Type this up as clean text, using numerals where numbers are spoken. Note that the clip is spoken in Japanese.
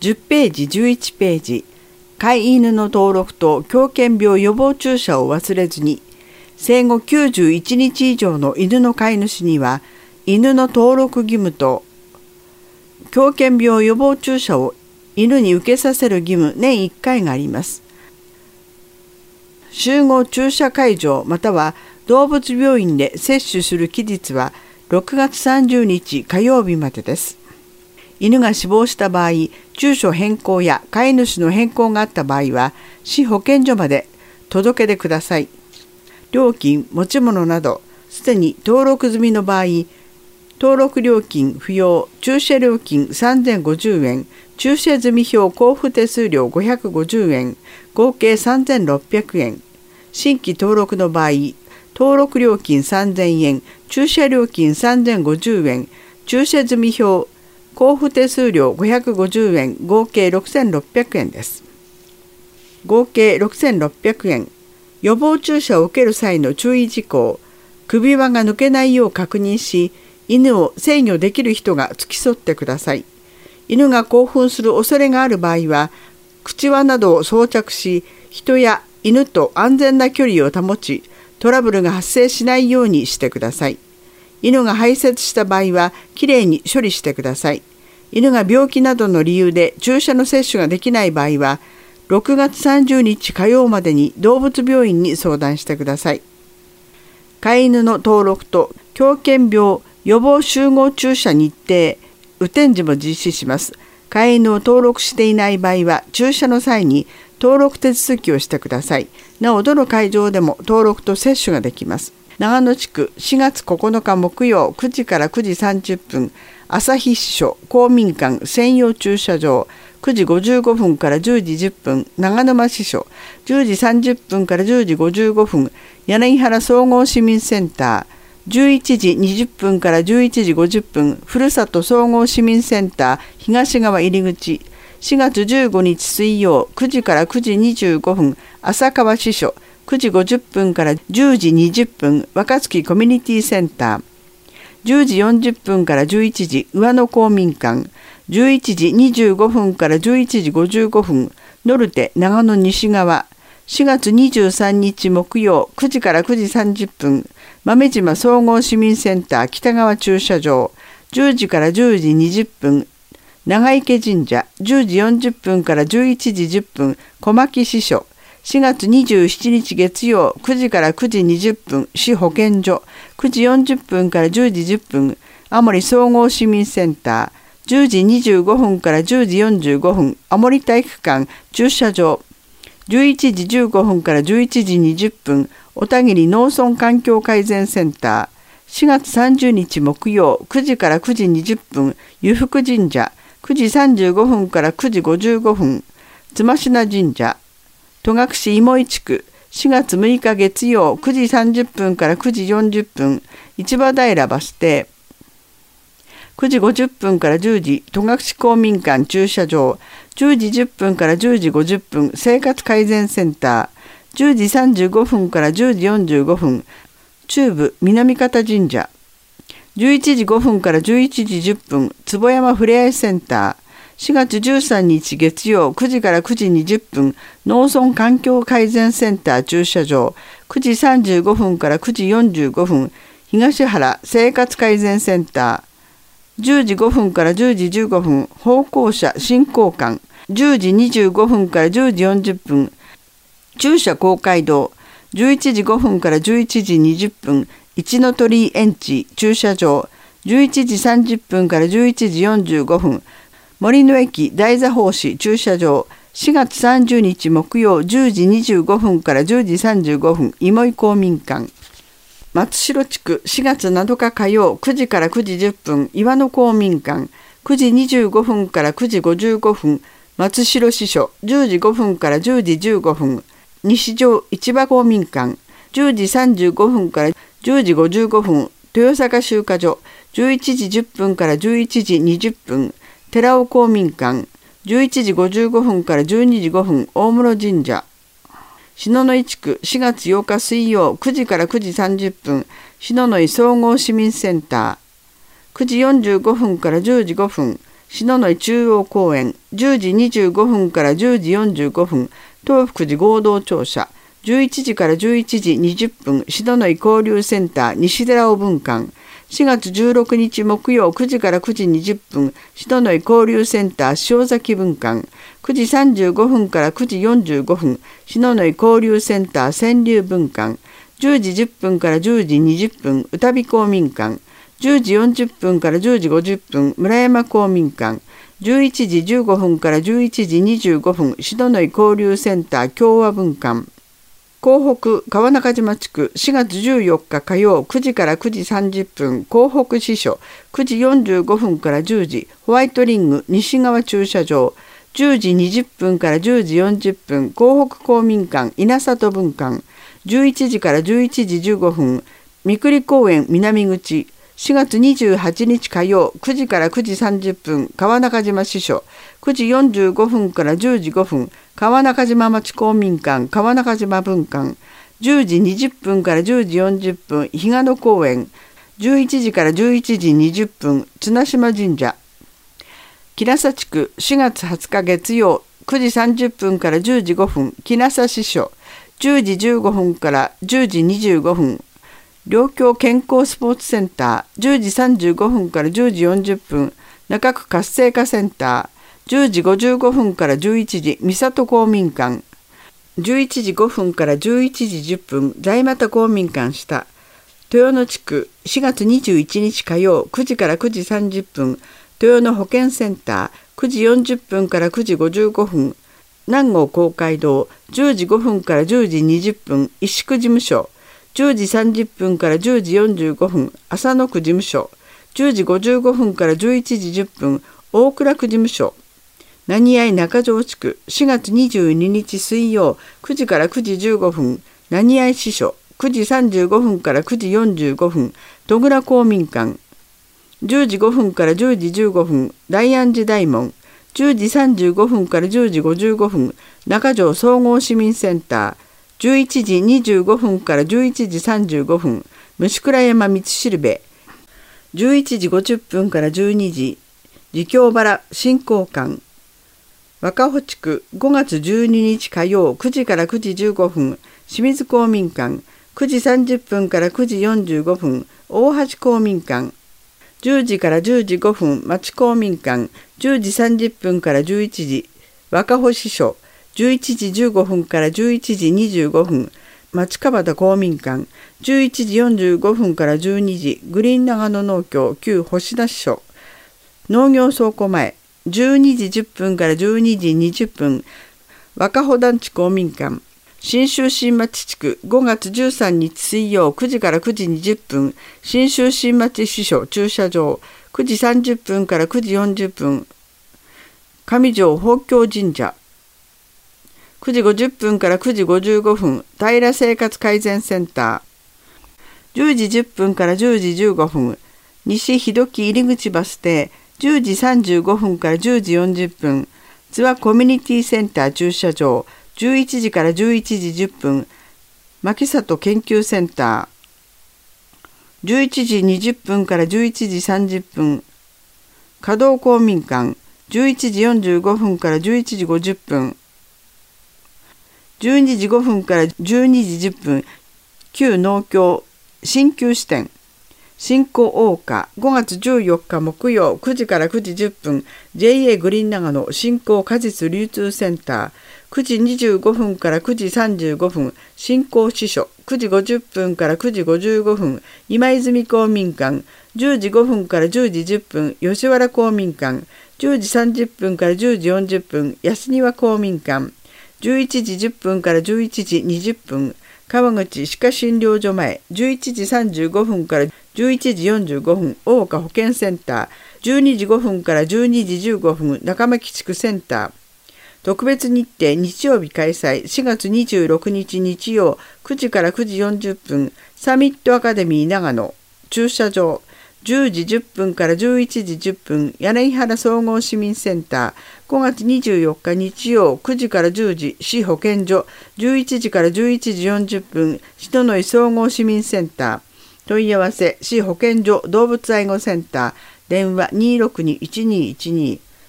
10ページ、11ページ。飼い犬の登録と狂犬病予防注射を忘れずに。生後91日以上の犬の飼い主には、犬の登録義務と狂犬病予防注射を犬に受けさせる義務年1回があります。集合注射会場または動物病院で接種する期日は6月30日火曜日までです。犬が死亡した場合、住所変更や飼い主の変更があった場合は、市保健所まで届け出ください。料金、持ち物など、すでに登録済みの場合、登録料金不要、注射料金3050円、注射済み票交付手数料550円、合計3600円。新規登録の場合、登録料金3000円、注射料金3050円、注射済み票交付手数料550円、合計6600円です。合計6600円。予防注射を受ける際の注意事項。首輪が抜けないよう確認し、犬を制御できる人が付き添ってください。犬が興奮する恐れがある場合は、口輪などを装着し、人や犬と安全な距離を保ち、トラブルが発生しないようにしてください。犬が排泄した場合は、きれいに処理してください。犬が病気などの理由で注射の接種ができない場合は、6月30日火曜までに動物病院に相談してください。飼い犬の登録と狂犬病予防集合注射日程、雨天時も実施します。飼い犬を登録していない場合は、注射の際に登録手続きをしてください。なお、どの会場でも登録と接種ができます。長野地区4月9日木曜9時から9時30分、旭支所公民館専用駐車場、9時55分から10時10分、長沼支所10時30分から10時55分、柳原総合市民センター、11時20分から11時50分、ふるさと総合市民センター東側入口、4月15日水曜9時から9時25分、浅川支所9時50分から10時20分、若槻コミュニティセンター、10時40分から11時、上野公民館、11時25分から11時55分、ノルテ長野西側、4月23日木曜9時から9時30分、豆島総合市民センター北側駐車場、10時から10時20分、長池神社、10時40分から11時10分、小牧支所、4月27日月曜9時から9時20分、市保健所、9時40分から10時10分、青森総合市民センター、10時25分から10時45分、青森体育館駐車場、11時15分から11時20分、小田切農村環境改善センター、4月30日木曜9時から9時20分、湯福神社、9時35分から9時55分、妻科神社、戸隠芋井地区、4月6日月曜9時30分から9時40分、市場平バス停、9時50分から10時、戸隠公民館駐車場、10時10分から10時50分、生活改善センター、10時35分から10時45分、中部南方神社、11時5分から11時10分、坪山ふれあいセンター、4月13日月曜9時から9時20分、農村環境改善センター駐車場、9時35分から9時45分、東原生活改善センター、10時5分から10時15分、歩行者振興館、10時25分から10時40分、中社公会堂、11時5分から11時20分、一の鳥居園地駐車場、11時30分から11時45分、森の駅大座法市駐車場、4月30日木曜10時25分から10時35分、芋井公民館、松代地区4月7日火曜9時から9時10分、岩野公民館、9時25分から9時55分、松代支所、10時5分から10時15分、西条市場公民館、10時35分から10時55分、豊坂集荷所、11時10分から11時20分、寺尾公民館、11時55分から12時5分、大室神社、篠ノ井地区4月8日水曜9時から9時30分、篠ノ井総合市民センター、9時45分から10時5分、 篠ノ井中央公園、10時25分から10時45分、東福寺合同庁舎、11時から11時20分、篠ノ井交流センター西寺尾分館、4月16日木曜9時から9時20分、篠ノ井交流センター塩崎分館、9時35分から9時45分、篠ノ井交流センター川柳分館、10時10分から10時20分、歌美公民館、10時40分から10時50分、村山公民館、11時15分から11時25分、篠ノ井交流センター共和分館、港北川中島地区4月14日火曜9時から9時30分、港北支所9時45分から10時、ホワイトリング西側駐車場、10時20分から10時40分、港北公民館稲里分館、11時から11時15分、三栗公園南口、4月28日火曜9時から9時30分、川中島支所、9時45分から10時5分、川中島町公民館川中島分館、10時20分から10時40分、日賀野公園、11時から11時20分、綱島神社、木那地区4月20日月曜9時30分から10時5分、木那支所、10時15分から10時25分、両京健康スポーツセンター、10時35分から10時40分、中区活性化センター、10時55分から11時、三郷公民館、11時5分から11時10分、大俣公民館下、豊野地区4月21日火曜9時から9時30分、豊野保健センター、9時40分から9時55分、南郷公会堂、10時5分から10時20分、石区事務所、10時30分から10時45分、浅野区事務所、10時55分から11時10分、大倉区事務所、何合中条地区4月22日水曜9時から9時15分、何合支所、9時35分から9時45分、戸倉公民館、10時5分から10時15分、大安寺大門、10時35分から10時55分、中条総合市民センター、11時25分から11時35分、虫倉山道しるべ、11時50分から12時、自供原振興館、若穂地区5月12日火曜9時から9時15分、清水公民館、9時30分から9時45分、大橋公民館、10時から10時5分、町公民館、10時30分から11時、若穂支所、11時15分から11時25分、町川田公民館、11時45分から12時、グリーン長野農協旧星田支所、農業倉庫前、12時10分から12時20分、若穂団地公民館、信州新町地区5月13日水曜9時から9時20分、信州新町支所駐車場、9時30分から9時40分、上条法教神社、9時50分から9時55分、平生活改善センター、10時10分から10時15分、西日土木入口バス停、10時35分から10時40分、津和コミュニティセンター駐車場、11時から11時10分、牧里研究センター、11時20分から11時30分、稼働公民館、11時45分から11時50分、12時5分から12時10分、旧農協新旧支店、新興大岡5月14日木曜9時から9時10分、 JA グリーン長野新興果実流通センター、9時25分から9時35分、新興支所、9時50分から9時55分、今泉公民館、10時5分から10時10分、吉原公民館、10時30分から10時40分、安庭公民館、11時10分から11時20分、川口歯科診療所前、11時35分から11時45分、大岡保健センター、12時5分から12時15分、中牧地区センター、特別日程日曜日開催、4月26日日曜9時から9時40分、サミットアカデミー長野、駐車場、10時10分から11時10分、柳原総合市民センター、5月24日日曜9時から10時、市保健所、11時から11時40分、篠ノ井総合市民センター、問い合わせ、市保健所動物愛護センター、電話 262-1212、